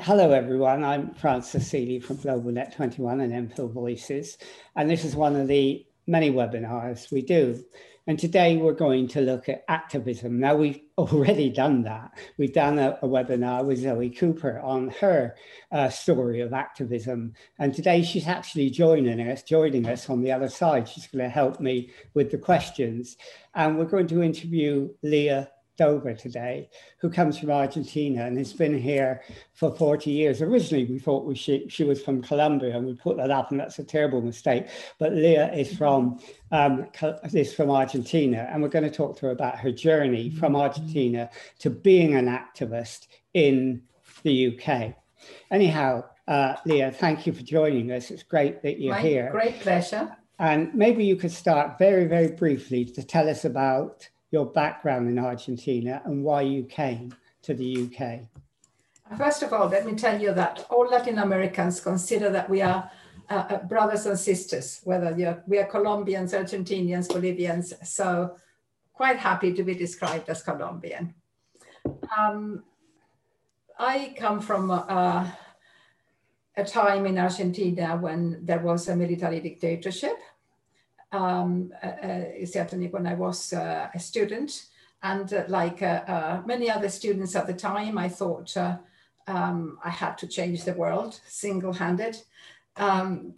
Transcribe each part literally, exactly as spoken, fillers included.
hello, everyone. I'm Francis Seeley from Global Net twenty-one and M Phil Voices, and this is one of the many webinars we do. And today we're going to look at activism. Now, we've already done that. We've done a, a webinar with Zoe Cooper on her uh, story of activism. And today she's actually joining us, joining us on the other side. She's going to help me with the questions. And we're going to interview Leah Dover today, who comes from Argentina and has been here for forty years. Originally, we thought we she, she was from Colombia, and we put that up, and that's a terrible mistake. But Leah is from um, is from Argentina, and we're going to talk to her about her journey from Argentina to being an activist in the U K. Anyhow, uh, Leah, thank you for joining us. It's great that you're My here. Great pleasure. And maybe you could start very, very briefly to tell us about your background in Argentina and why you came to the U K. First of all, let me tell you that all Latin Americans consider that we are uh, brothers and sisters, whether you're, we are Colombians, Argentinians, Bolivians, so quite happy to be described as Colombian. Um, I come from uh, a time in Argentina when there was a military dictatorship. Um, uh, certainly when I was uh, a student, and uh, like uh, uh, many other students at the time, I thought uh, um, I had to change the world single-handed. Um,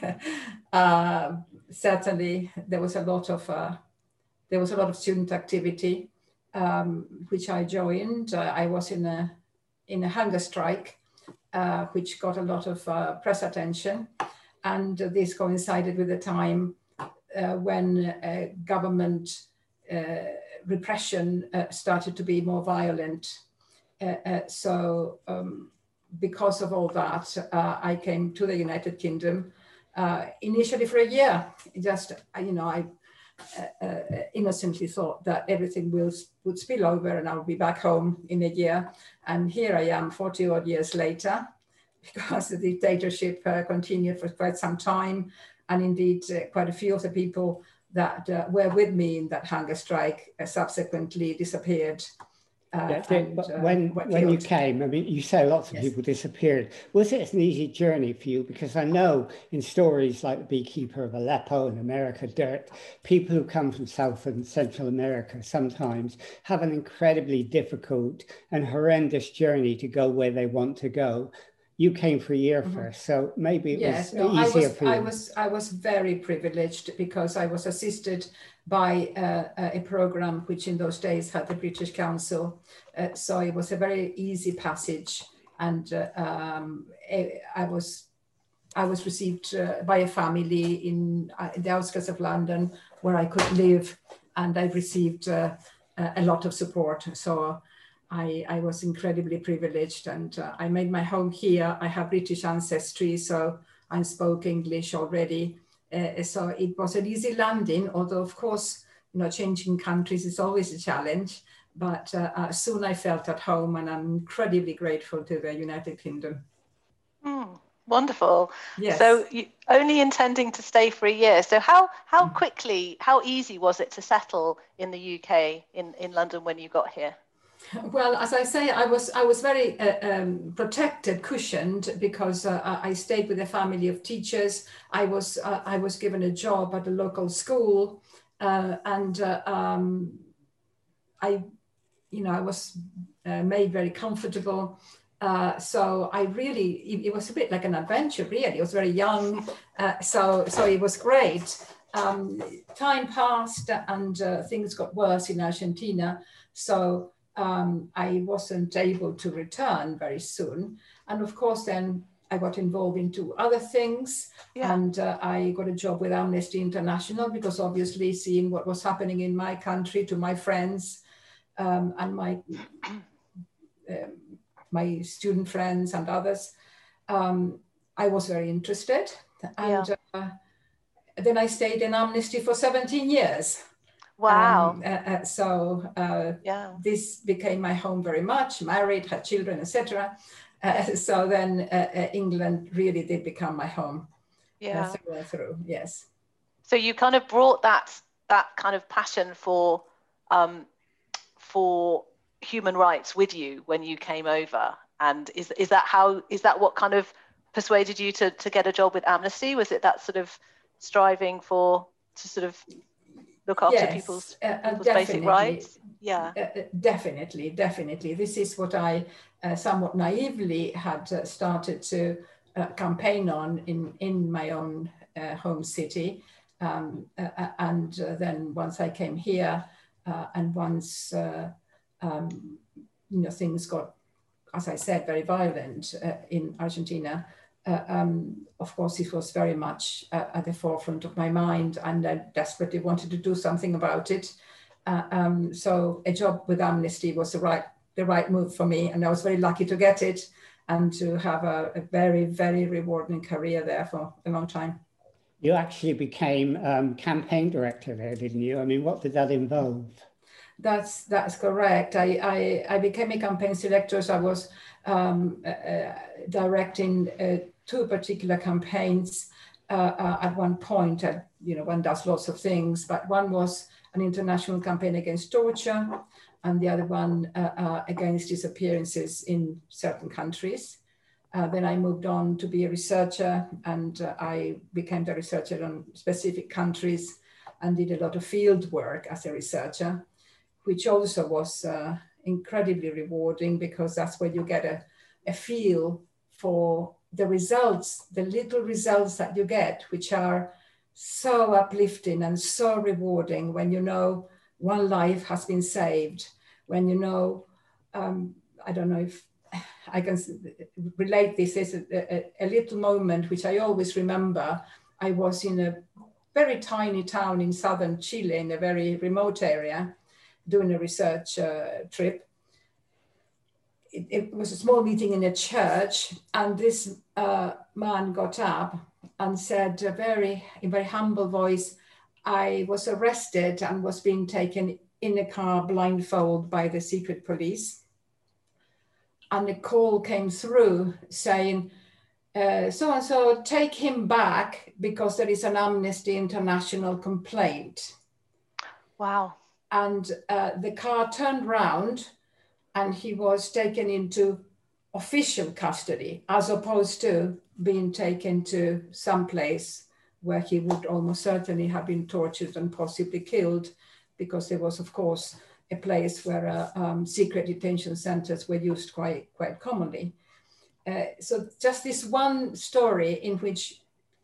uh, certainly there was a lot of uh, there was a lot of student activity, um, which I joined. Uh, I was in a in a hunger strike, uh, which got a lot of uh, press attention, and uh, this coincided with the time Uh, when uh, government uh, repression uh, started to be more violent. Uh, uh, so um, because of all that, uh, I came to the United Kingdom uh, initially for a year. Just, you know, I uh, uh, innocently thought that everything will, would spill over and I'll be back home in a year. And here I am forty odd years later, because the dictatorship uh, continued for quite some time. And indeed, uh, quite a few of the people that uh, were with me in that hunger strike uh, subsequently disappeared. Uh, yeah, and, but uh, when when you came, I mean, you say lots of yes. people disappeared. Was it an easy journey for you? Because I know in stories like The Beekeeper of Aleppo and America Dirt, people who come from South and Central America sometimes have an incredibly difficult and horrendous journey to go where they want to go. You came for a year mm-hmm. first, so maybe it yes, was no, easier I was, for you. I was, I was very privileged because I was assisted by uh, a program which in those days had the British Council. Uh, so it was a very easy passage, and uh, um, I was, I was received uh, by a family in, uh, in the outskirts of London where I could live, and I received uh, a lot of support. So. I, I was incredibly privileged, and uh, I made my home here. I have British ancestry, so I spoke English already. Uh, so it was an easy landing, although of course, you know, changing countries is always a challenge, but uh, uh, soon I felt at home, and I'm incredibly grateful to the United Kingdom. Mm, wonderful. Yes. So you only intending to stay for a year. So how, how quickly, how easy was it to settle in the U K, in, in London when you got here? Well, as I say, I was I was very uh, um, protected, cushioned, because uh, I stayed with a family of teachers. I was uh, I was given a job at a local school, uh, and uh, um, I, you know, I was uh, made very comfortable. Uh, so I really, it, it was a bit like an adventure. Really, I was very young, uh, so so it was great. Um, time passed, and uh, things got worse in Argentina. So. Um, I wasn't able to return very soon. And of course, then I got involved into other things. Yeah. And uh, I got a job with Amnesty International, because obviously seeing what was happening in my country to my friends um, and my, um, my student friends and others, um, I was very interested. And yeah. uh, then I stayed in Amnesty for seventeen years. Wow. Um, uh, uh, so uh, yeah. This became my home very much, married, had children, et cetera. Uh, so then uh, uh, England really did become my home. Yeah. Uh, through and through, yes. So you kind of brought that that kind of passion for um, for human rights with you when you came over, And is is that how is that what kind of persuaded you to to get a job with Amnesty? Was it that sort of striving for to sort of look after yes, people's, uh, people's uh, basic rights? Yeah, uh, definitely, definitely. This is what I uh, somewhat naively had uh, started to uh, campaign on in in my own uh, home city, um, uh, and uh, then once I came here, uh, and once uh, um, you know things got, as I said, very violent uh, in Argentina. Uh, um, of course, it was very much uh, at the forefront of my mind, and I desperately wanted to do something about it. Uh, um, so a job with Amnesty was the right the right move for me, and I was very lucky to get it and to have a, a very, very rewarding career there for a long time. You actually became um, campaign director there, didn't you? I mean, what did that involve? That's that's correct. I, I, I became a campaign director. So I was um, uh, directing uh, two particular campaigns uh, uh, at one point. Uh, you know, one does lots of things, but one was an international campaign against torture, and the other one uh, uh, against disappearances in certain countries. Uh, then I moved on to be a researcher, and uh, I became the researcher on specific countries and did a lot of field work as a researcher, which also was uh, incredibly rewarding, because that's where you get a, a feel for the results, the little results that you get, which are so uplifting and so rewarding when you know one life has been saved, when you know, um, I don't know if I can relate this as a, a, a little moment, which I always remember. I was in a very tiny town in southern Chile, in a very remote area, doing a research uh, trip. It, it was a small meeting in a church, and this uh, man got up and said, a very, in a very humble voice, I was arrested and was being taken in a car blindfold by the secret police. And a call came through saying, uh, so and so, take him back because there is an Amnesty International complaint. Wow. And uh, the car turned round and he was taken into official custody, as opposed to being taken to some place where he would almost certainly have been tortured and possibly killed, because there was, of course, a place where uh, um, secret detention centers were used quite, quite commonly. Uh, so just this one story in which,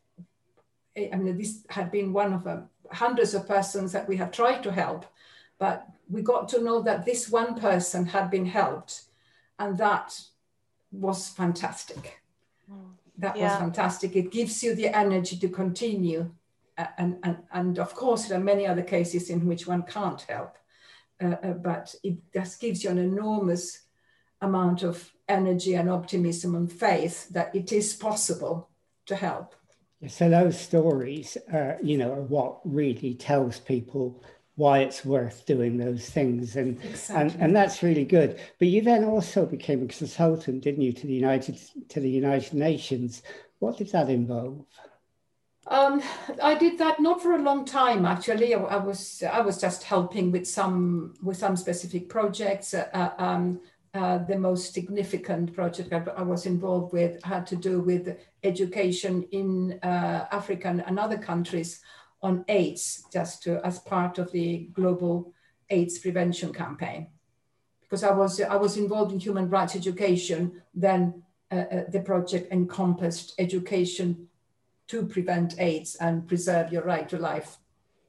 I mean, this had been one of uh, hundreds of persons that we have tried to help, but we got to know that this one person had been helped, and that was fantastic. Mm. That yeah. was fantastic. It gives you the energy to continue. Uh, and, and, and of course, there are many other cases in which one can't help, uh, uh, but it just gives you an enormous amount of energy and optimism and faith that it is possible to help. So those stories, uh, you know, are what really tells people why it's worth doing those things, and, exactly. and and that's really good. But you then also became a consultant, didn't you, to the United to the United Nations? What did that involve? Um, I did that not for a long time, actually. I, I was I was just helping with some with some specific projects. Uh, um, uh, the most significant project I, I was involved with had to do with education in uh, Africa and other countries on AIDS, just to, as part of the global AIDS prevention campaign. Because I was, I was involved in human rights education, then uh, uh, the project encompassed education to prevent AIDS and preserve your right to life.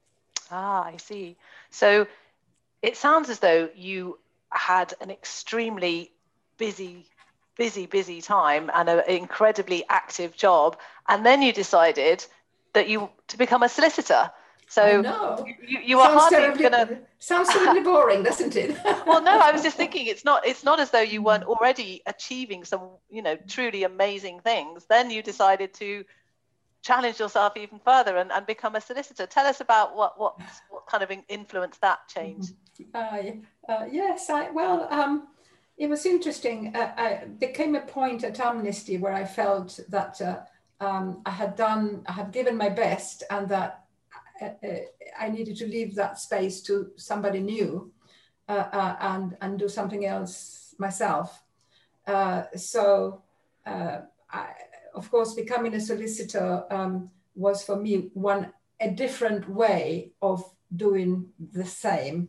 Ah, I see. So it sounds as though you had an extremely busy, busy, busy time and an incredibly active job. And then you decided that you to become a solicitor. So I know. you, you are hardly gonna sounds terribly boring, doesn't it? Well, no, I was just thinking it's not it's not as though you weren't already achieving some, you know, truly amazing things. Then you decided to challenge yourself even further and, and become a solicitor. Tell us about what what what kind of influenced that change. Uh, uh, yes, I well um it was interesting. Uh, I, there came a point at Amnesty where I felt that uh, Um, I had done, I had given my best, and that uh, uh, I needed to leave that space to somebody new uh, uh, and, and do something else myself. Uh, so, uh, I, of course, becoming a solicitor um, was for me one a different way of doing the same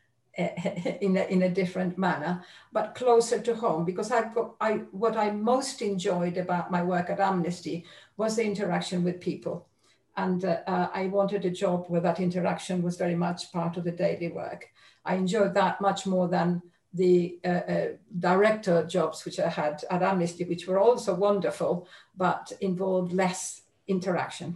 in a, in a different manner, but closer to home, because I've got, I, what I most enjoyed about my work at Amnesty was the interaction with people. And uh, uh, I wanted a job where that interaction was very much part of the daily work. I enjoyed that much more than the uh, uh, director jobs which I had at Amnesty, which were also wonderful, but involved less interaction.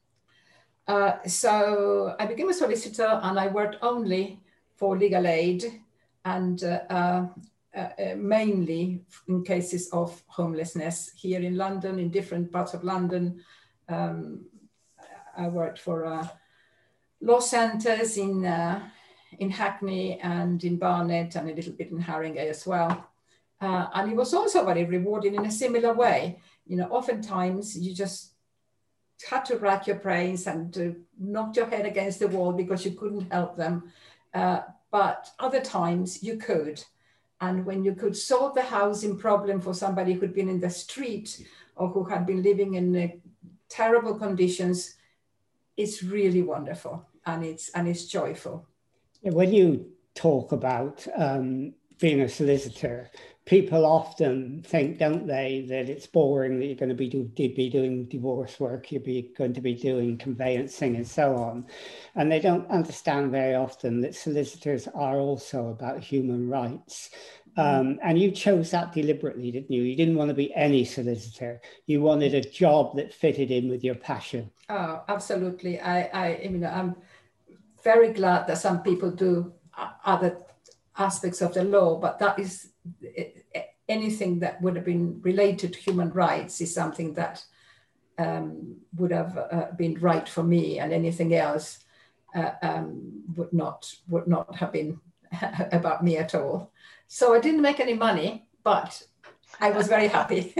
Uh, so I became a solicitor, and I worked only for legal aid, and uh, uh, uh, mainly in cases of homelessness here in London, in different parts of London. Um, I worked for uh, law centres in, uh, in Hackney and in Barnet, and a little bit in Haringey as well. Uh, and it was also very rewarding in a similar way. You know, oftentimes you just had to rack your brains and to knock your head against the wall because you couldn't help them. Uh, but other times you could. And when you could solve the housing problem for somebody who'd been in the street or who had been living in uh, terrible conditions, it's really wonderful, and it's, and it's joyful. When you talk about um, being a solicitor, people often think, don't they, that it's boring, that you're going to be, do, be doing divorce work, you'll be going to be doing conveyancing and so on. And they don't understand very often that solicitors are also about human rights. Um, and you chose that deliberately, didn't you? You didn't want to be any solicitor. You wanted a job that fitted in with your passion. Oh, absolutely. I, I, you know, I'm very glad that some people do other aspects of the law, but that is anything that would have been related to human rights is something that um, would have uh, been right for me, and anything else uh, um, would not would not have been about me at all. So I didn't make any money, but I was very happy.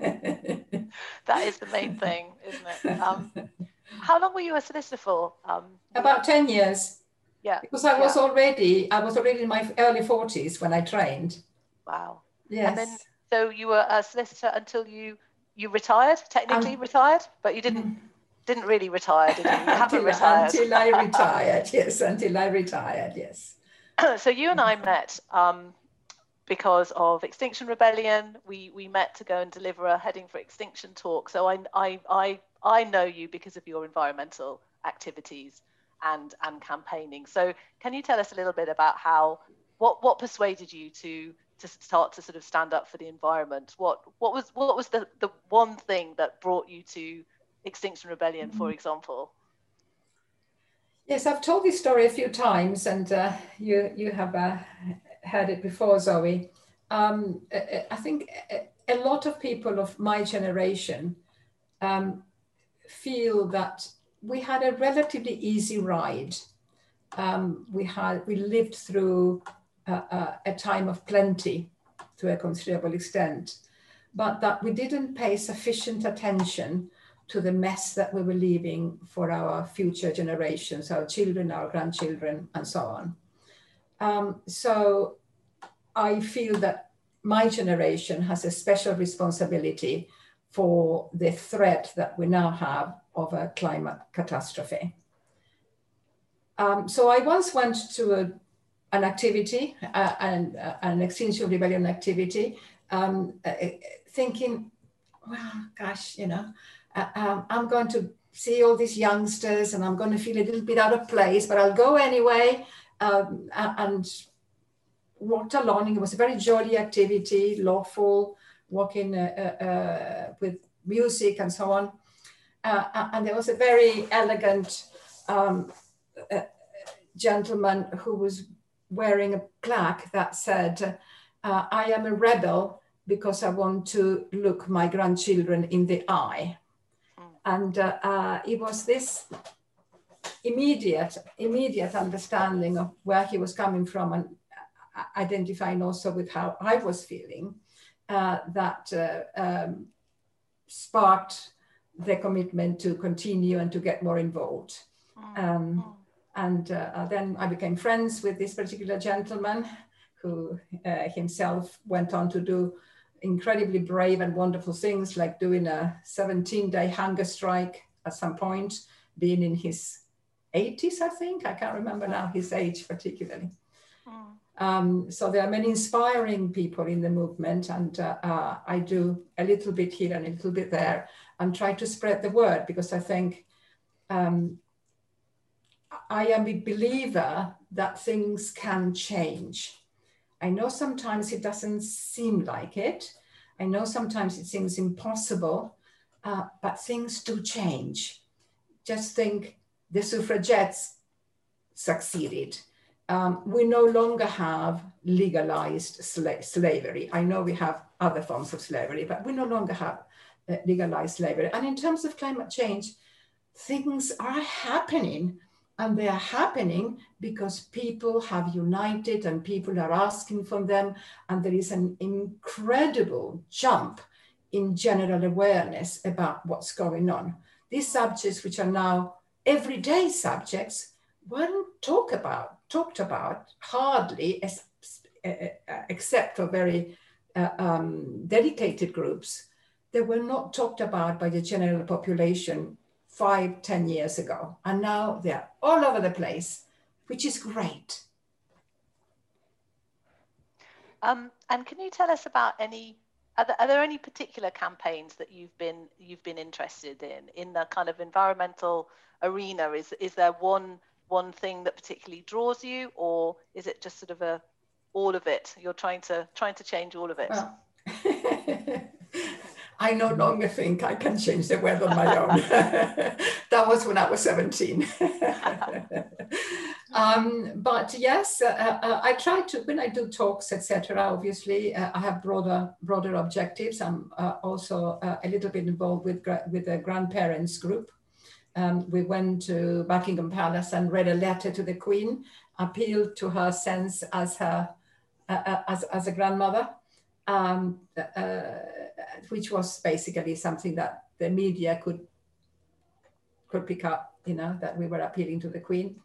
That is the main thing, isn't it? Um, how long were you a solicitor for? Um, About ten years. Yeah. Because I was yeah. already, I was already in my early forties when I trained. Wow. Yes. And then, so you were a solicitor until you you retired, technically um, retired, but you didn't mm. didn't really retire, did you? You haven't until, retired. Until I retired, yes. Until I retired, yes. So you and I met um, because of Extinction Rebellion. We we met to go and deliver a Heading for Extinction talk. So I I I I know you because of your environmental activities and and campaigning. So can you tell us a little bit about how what what persuaded you to to start to sort of stand up for the environment? What what was what was the the one thing that brought you to Extinction Rebellion, for example? Yes, I've told this story a few times, and uh, you you have uh, heard it before, Zoe. Um, I think a lot of people of my generation um, feel that we had a relatively easy ride. Um, we had we lived through uh, uh, a time of plenty to a considerable extent, but that we didn't pay sufficient attention to the mess that we were leaving for our future generations, our children, our grandchildren, and so on. Um, so I feel that my generation has a special responsibility for the threat that we now have of a climate catastrophe. Um, so I once went to a, an activity, uh, an, uh, an Extinction Rebellion activity, um, uh, thinking, well, gosh, you know, uh, um, I'm going to see all these youngsters and I'm going to feel a little bit out of place, but I'll go anyway, um, and walked along. It was a very jolly activity, lawful, walking uh, uh, with music and so on. Uh, and there was a very elegant um, uh, gentleman who was wearing a plaque that said, uh, I am a rebel because I want to look my grandchildren in the eye. And uh, uh, it was this immediate, immediate understanding of where he was coming from, and identifying also with how I was feeling, uh, that uh, um, sparked the commitment to continue and to get more involved. Um, and uh, then I became friends with this particular gentleman who uh, himself went on to do incredibly brave and wonderful things like doing a seventeen day hunger strike at some point, being in his eighties, I think. I can't remember now his age particularly. Mm. Um, so there are many inspiring people in the movement, and uh, uh, I do a little bit here and a little bit there and try to spread the word, because I think um, I am a believer that things can change. I know sometimes it doesn't seem like it. I know sometimes it seems impossible, uh, but things do change. Just think, the suffragettes succeeded. Um, we no longer have legalized sla slavery. I know we have other forms of slavery, but we no longer have uh, legalized slavery. And in terms of climate change, things are happening, and they are happening because people have united and people are asking for them. And there is an incredible jump in general awareness about what's going on. These subjects, which are now everyday subjects, weren't talked about, talked about hardly, as, uh, except for very uh, um, dedicated groups. They were not talked about by the general population five, ten years ago. And now they're all over the place, which is great. Um, and can you tell us about any, are there, are there any particular campaigns that you've been, you've been interested in, in the kind of environmental arena? Is, is there one, one thing that particularly draws you, or is it just sort of a, all of it? You're trying to, trying to change all of it? Well, I no longer think I can change the world on my own. That was when I was seventeen. um, but yes, uh, uh, I try to, when I do talks, et cetera, obviously, uh, I have broader, broader objectives. I'm uh, also uh, a little bit involved with, with a grandparents group. Um, we went to Buckingham Palace and read a letter to the Queen, appealed to her sense as, her, uh, as, as a grandmother. Um, uh, which was basically something that the media could could pick up, you know, that we were appealing to the Queen.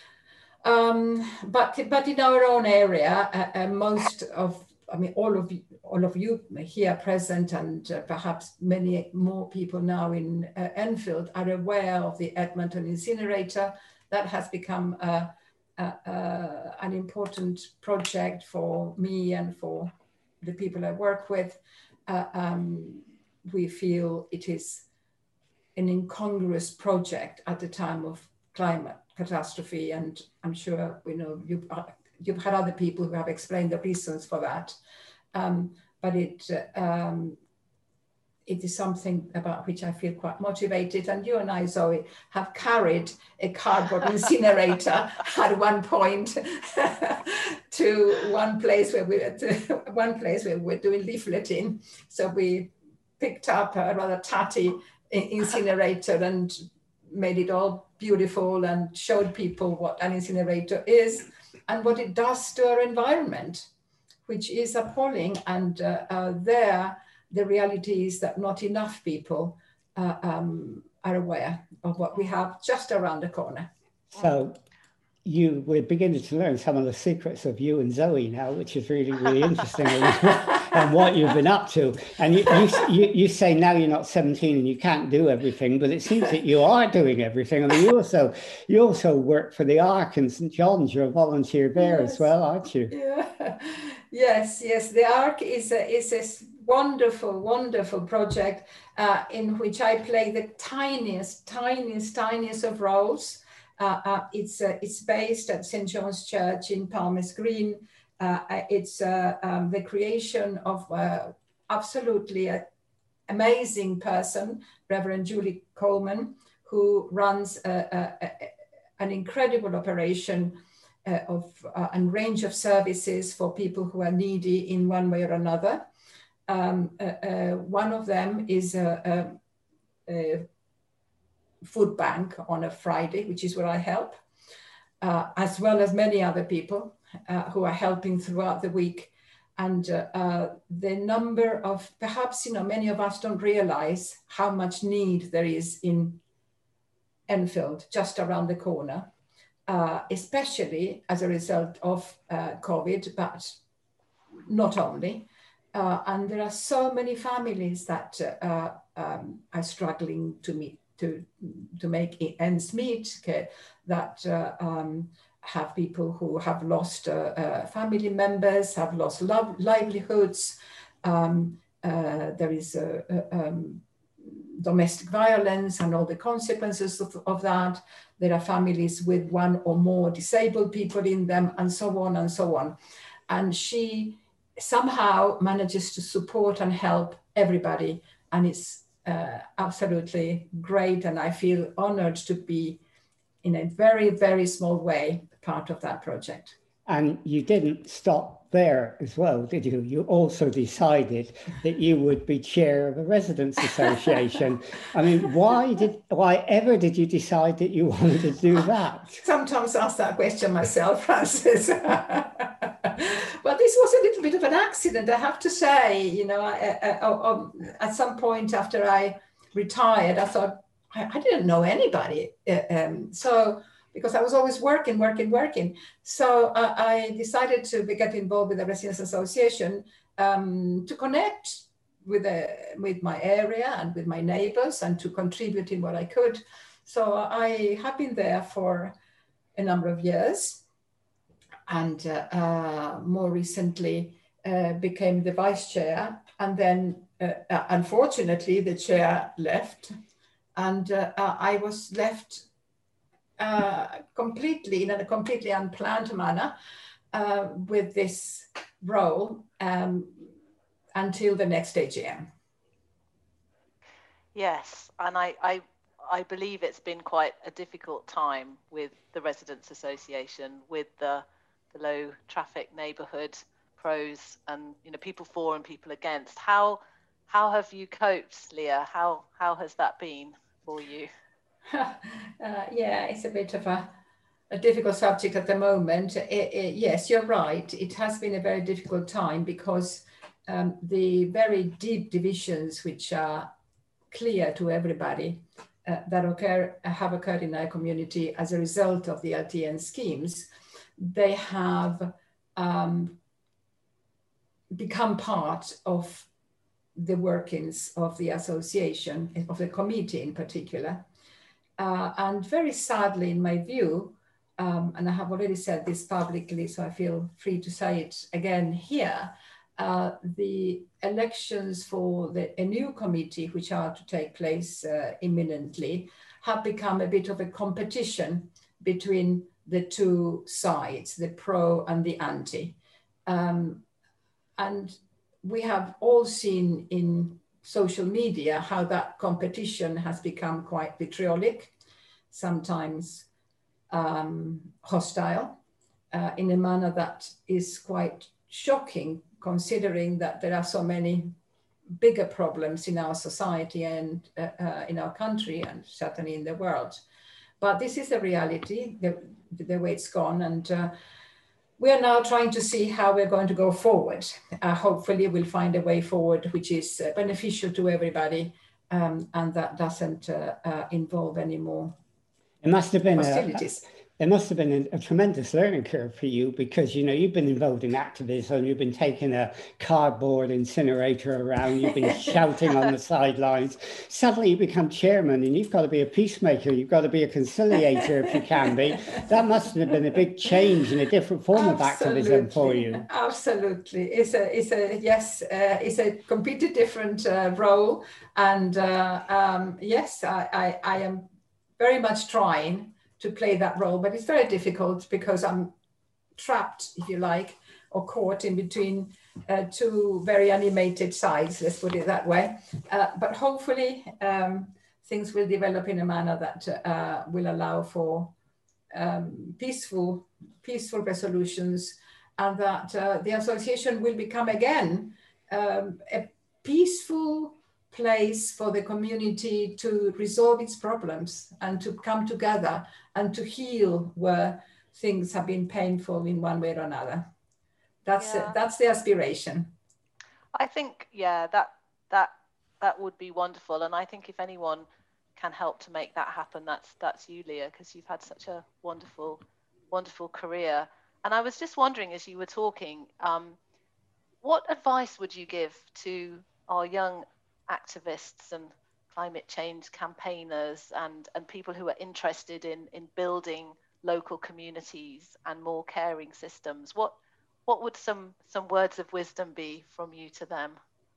Um, but but in our own area, uh, uh, most of, I mean, all of you, all of you here present, and uh, perhaps many more people now in uh, Enfield are aware of the Edmonton incinerator. That has become uh, uh, uh, an important project for me and for the people I work with. Uh, um, we feel it is an incongruous project at the time of climate catastrophe, and I'm sure we know you, uh, you've had other people who have explained the reasons for that. Um, but it uh, um, it is something about which I feel quite motivated. And you and I, Zoe, have carried a cardboard incinerator at one point to one place where we were to one place where we were doing leafleting. So we picked up a rather tatty incinerator and made it all beautiful and showed people what an incinerator is and what it does to our environment, which is appalling. And uh, uh, there, the reality is that not enough people uh, um, are aware of what we have just around the corner. So you, we're beginning to learn some of the secrets of you and Zoe now, which is really, really interesting, and what you've been up to. And you, you, you, you say now you're not seventeen and you can't do everything, but it seems that you are doing everything. I mean, you also, you also work for the Ark in Saint John's. You're a volunteer there yes. as well, aren't you? Yeah. Yes, yes. The Ark is a, is a wonderful, wonderful project uh, in which I play the tiniest, tiniest, tiniest of roles. Uh, uh, it's, uh, it's based at Saint John's Church in Palmer's Green. Uh, it's uh, um, the creation of uh, absolutely an amazing person, Reverend Julie Coleman, who runs a, a, a, an incredible operation uh, of uh, and range of services for people who are needy in one way or another. Um, uh, uh, one of them is a, a, a food bank on a Friday, which is where I help, uh, as well as many other people uh, who are helping throughout the week. And uh, uh, the number of, perhaps, you know, many of us don't realize how much need there is in Enfield, just around the corner, uh, especially as a result of uh, COVID, but not only. Uh, and there are so many families that uh, um, are struggling to meet, to, to make ends meet, okay, that uh, um, have people who have lost uh, uh, family members, have lost love, livelihoods. Um, uh, there is a, a, um, domestic violence and all the consequences of, of that. There are families with one or more disabled people in them, and so on and so on. And she somehow manages to support and help everybody. And it's uh, absolutely great. And I feel honored to be, in a very, very small way, part of that project. And you didn't stop there as well, did you? You also decided that you would be chair of a residents association. I mean, why did, why ever did you decide that you wanted to do that? Sometimes ask that question myself, Francis. But this was a little bit of an accident, I have to say. You know, I, I, I, at some point after I retired, I thought, I, I didn't know anybody. Um, so, because I was always working, working, working. So uh, I decided to get involved with the Residents Association um, to connect with, the, with my area and with my neighbors and to contribute in what I could. So I have been there for a number of years, and uh, uh, more recently uh, became the vice chair. And then uh, uh, unfortunately the chair left, and uh, uh, I was left uh, completely, in a completely unplanned manner, uh, with this role um, until the next A G M. Yes, and I, I I believe it's been quite a difficult time with the Residents Association, with the, the low traffic neighbourhood pros and, you know, people for and people against. How how have you coped, Leah? How how has that been for you? uh, yeah, it's a bit of a, a difficult subject at the moment. It, it, yes, you're right. It has been a very difficult time because um, the very deep divisions which are clear to everybody uh, that occur, have occurred in our community as a result of the L T N schemes, they have um, become part of the workings of the association, of the committee in particular. Uh, and very sadly, in my view, um, and I have already said this publicly, so I feel free to say it again here, uh, the elections for the, a new committee, which are to take place uh, imminently, have become a bit of a competition between the two sides, the pro and the anti. Um, and we have all seen in social media how that competition has become quite vitriolic, sometimes um, hostile, uh, in a manner that is quite shocking, considering that there are so many bigger problems in our society and uh, uh, in our country and certainly in the world. But this is the reality, the, the way it's gone. And uh, we are now trying to see how we're going to go forward. Uh, hopefully we'll find a way forward which is uh, beneficial to everybody, um, and that doesn't uh, uh, involve any more It must have been hostilities. A, it must have been a, a tremendous learning curve for you, because, you know, you've been involved in activism, you've been taking a cardboard incinerator around, you've been shouting on the sidelines. Suddenly you become chairman and you've got to be a peacemaker, you've got to be a conciliator if you can be. That must have been a big change and a different form Absolutely. of activism for you. Absolutely. It's a, it's a yes, uh, it's a completely different uh, role. And uh, um, yes, I, I, I am very much trying to play that role, but it's very difficult because I'm trapped, if you like, or caught in between uh, two very animated sides, let's put it that way. Uh, but hopefully um, things will develop in a manner that uh, will allow for um, peaceful, peaceful resolutions, and that uh, the association will become again um, a peaceful place for the community to resolve its problems and to come together and to heal where things have been painful in one way or another. That's Yeah. it. That's the aspiration. I think, yeah, that that that would be wonderful. And I think if anyone can help to make that happen, that's that's you, Leah, because you've had such a wonderful, wonderful career. And I was just wondering, as you were talking, um, what advice would you give to our young activists and climate change campaigners and, and people who are interested in, in building local communities and more caring systems? What what would some some words of wisdom be from you to them?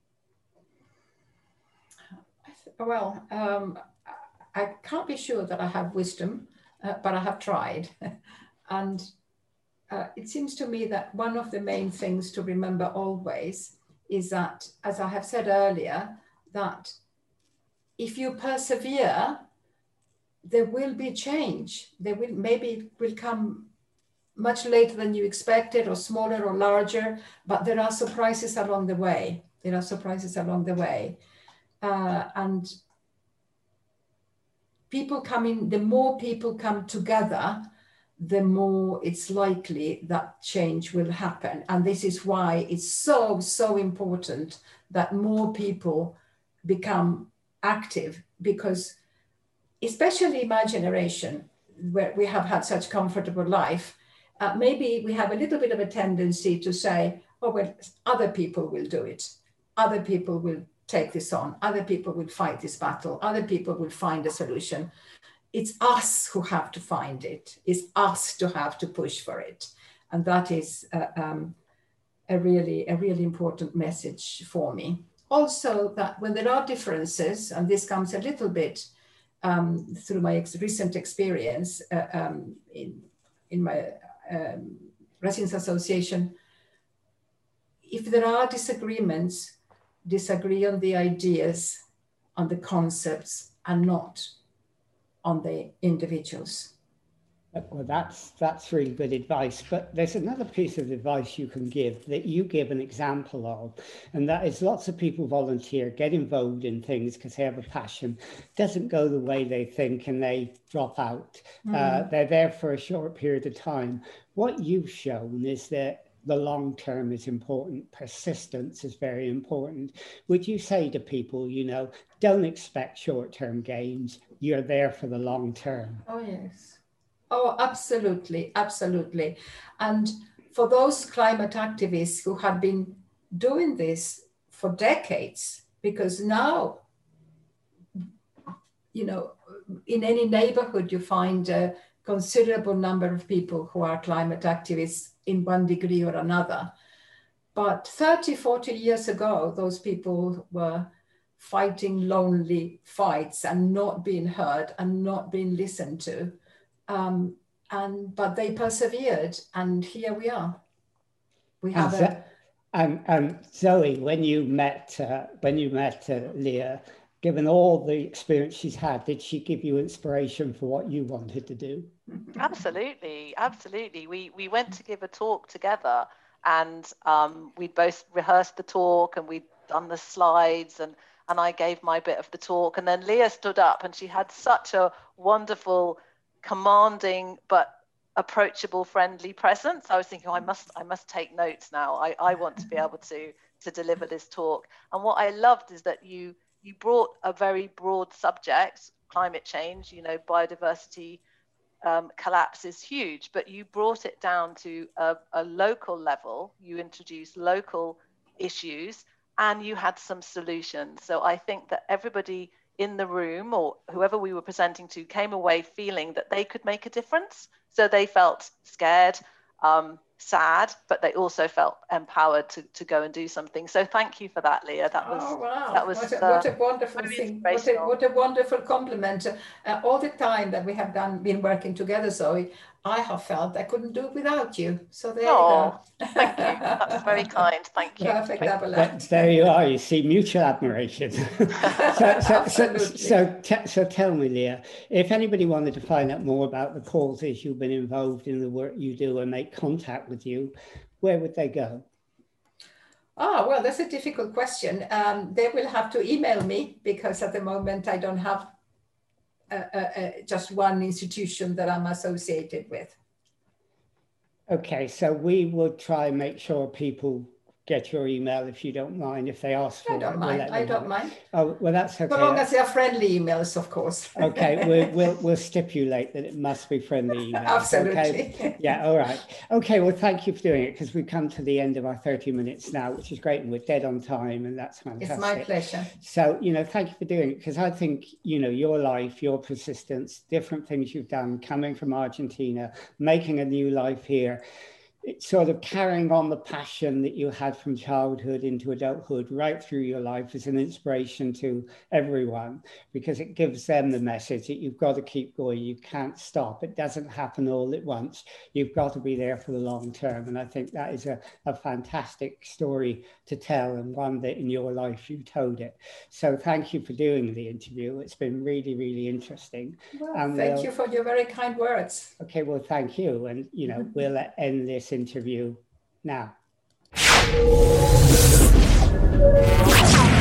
Well, um, I can't be sure that I have wisdom, uh, but I have tried. And uh, it seems to me that one of the main things to remember always is that, as I have said earlier, that if you persevere, there will be change. There will, maybe it will come much later than you expected, or smaller or larger, but there are surprises along the way. There are surprises along the way. Uh, and people come in, the more people come together, the more it's likely that change will happen. And this is why it's so, so important that more people become active, because especially my generation, where we have had such comfortable life, uh, maybe we have a little bit of a tendency to say, oh, well, other people will do it. Other people will take this on. Other people will fight this battle. Other people will find a solution. It's us who have to find it. It's us to have to push for it. And that is uh, um, a really, a really important message for me. Also, that when there are differences, and this comes a little bit um, through my ex recent experience uh, um, in, in my um, Residents Association, if there are disagreements, disagree on the ideas, on the concepts, and not on the individuals. Well, that's that's really good advice. But there's another piece of advice you can give that you give an example of, and that is lots of people volunteer, get involved in things because they have a passion. Doesn't go the way they think, and they drop out. Mm. Uh, they're there for a short period of time. What you've shown is that the long term is important. Persistence is very important. Would you say to people, you know, don't expect short term gains. You're there for the long term. Oh, yes. Oh, absolutely, absolutely. And for those climate activists who have been doing this for decades, because now, you know, in any neighborhood, you find a considerable number of people who are climate activists in one degree or another. But thirty, forty years ago, those people were fighting lonely fights and not being heard and not being listened to. Um, and but they persevered, and here we are. We have and, a. And, and Zoe, when you met uh, when you met uh, Leah, given all the experience she's had, did she give you inspiration for what you wanted to do? Absolutely, absolutely. We we went to give a talk together, and um, we'd both rehearsed the talk, and we'd done the slides, and and I gave my bit of the talk, and then Leah stood up, and she had such a wonderful, commanding but approachable, friendly presence. I was thinking, oh, I must I must take notes now. I, I want to be able to to deliver this talk. And what I loved is that you you brought a very broad subject, climate change, you know, biodiversity um, collapse is huge, but you brought it down to a, a local level. You introduced local issues and you had some solutions. So I think that everybody in the room, or whoever we were presenting to, came away feeling that they could make a difference. So they felt scared, um, sad, but they also felt empowered to, to go and do something. So thank you for that, Leah. That was oh, wow. that was what a, uh, what a wonderful thing. What a, what a wonderful compliment. Uh, all the time that we have done been working together, Zoe, I have felt I couldn't do it without you. So there oh, you go. Thank you. That's very kind. Thank you. Perfect. But, there you are. You see, mutual admiration. so, so, so, so, t- so tell me, Leah, if anybody wanted to find out more about the causes you've been involved in, the work you do, and make contact with you, where would they go? Ah, well, that's a difficult question. Um, they will have to email me, because at the moment I don't have uh, uh, uh, just one institution that I'm associated with. Okay, so we will try and make sure people get your email if you don't mind, if they ask for I don't it. mind. We'll I don't mind. Oh, well, that's okay. So long as they are friendly emails, of course. Okay, we'll, we'll, we'll stipulate that it must be friendly emails. Absolutely. Okay? Yeah, all right. Okay, well, thank you for doing it, because we've come to the end of our thirty minutes now, which is great, and we're dead on time, and that's fantastic. It's my pleasure. So, you know, thank you for doing it, because I think, you know, your life, your persistence, different things you've done, coming from Argentina, making a new life here, it's sort of carrying on the passion that you had from childhood into adulthood right through your life is an inspiration to everyone, because it gives them the message that you've got to keep going. You can't stop. It doesn't happen all at once. You've got to be there for the long term. And I think that is a, a fantastic story to tell, and one that in your life you told it. So thank you for doing the interview. It's been really, really interesting. Well, and thank we'll, you for your very kind words. Okay, well, thank you. And, you know, we'll end this interview now.